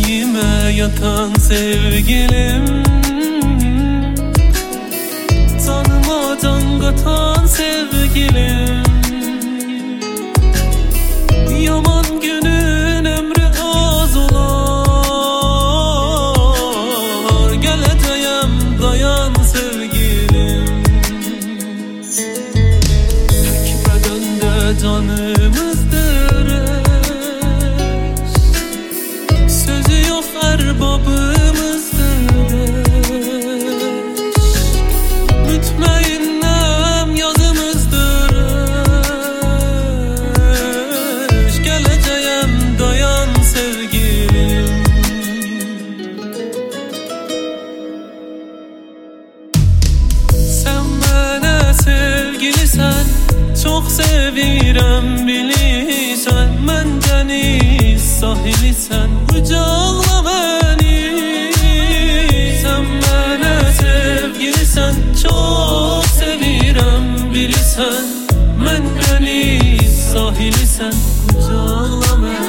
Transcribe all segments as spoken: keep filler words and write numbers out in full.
yüreğime yatan sevgilim, canıma can katan sevgilim. Yaman günün ömrü az olar, geleceğim dayan sevgilim. Hükmeden de canımızdır eş, sözü yok erbabımızdır eş. Mütmainim yazımızdır eş, geleceğim dayan sevgilim. Sen bana sevgilisen, çok sevirem bilirsen. Mən deniz sahilisen, kucakla beni. Sen bana sevgilisen, çok sevirem bilirsen. Mən deniz sahilisen, kucakla beni.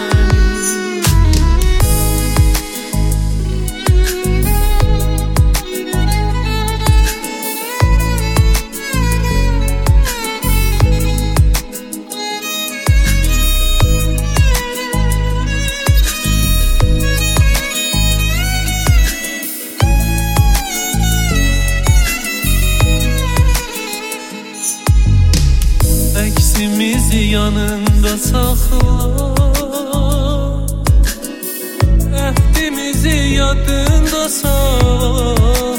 Eksimizi yanında sakla, ehdimizi yadında sakla.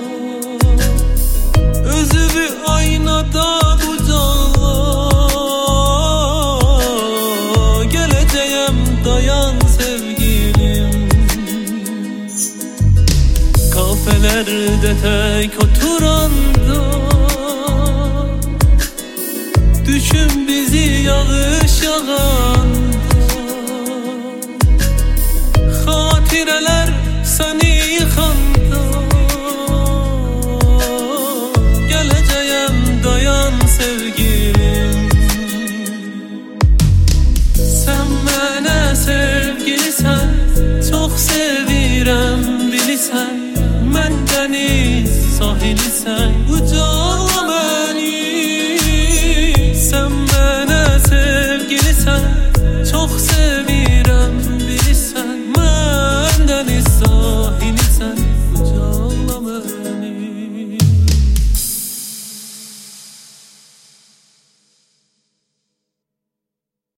Özümü aynada kucakla, geleceğim dayan sevgilim. Kafelerde tek oturanda, düşün bizi yağış yağanda. Hatireler